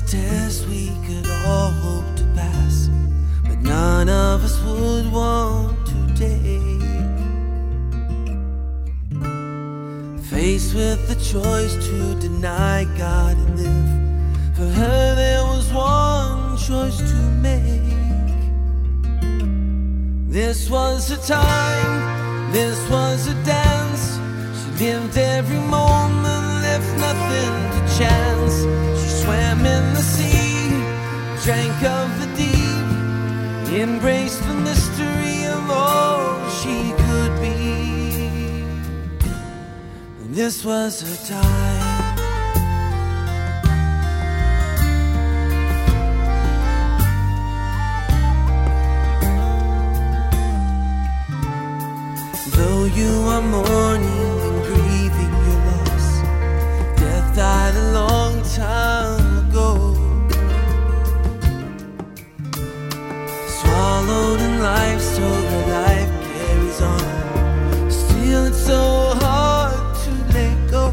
test we could all hope to pass, but none of us would want to take. Faced with the choice to deny God and live, for her there was one choice to make. This was a time, this was a dance. She lived every moment, left nothing to chance. She swam in the sea, drank of the deep, embraced the mystery of all she could be. And this was her time. Though you are mourning and grieving your loss, death died a long time ago. Swallowed in life, so her life carries on. Still it's so hard to let go.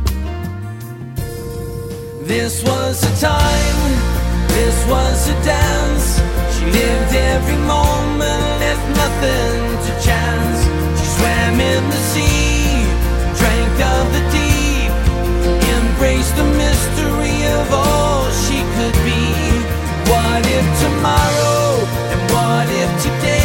This was a time, this was a dance. She lived every moment, left nothing to chance. Swam in the sea, drank of the deep, embraced the mystery of all she could be. What if tomorrow, and what if today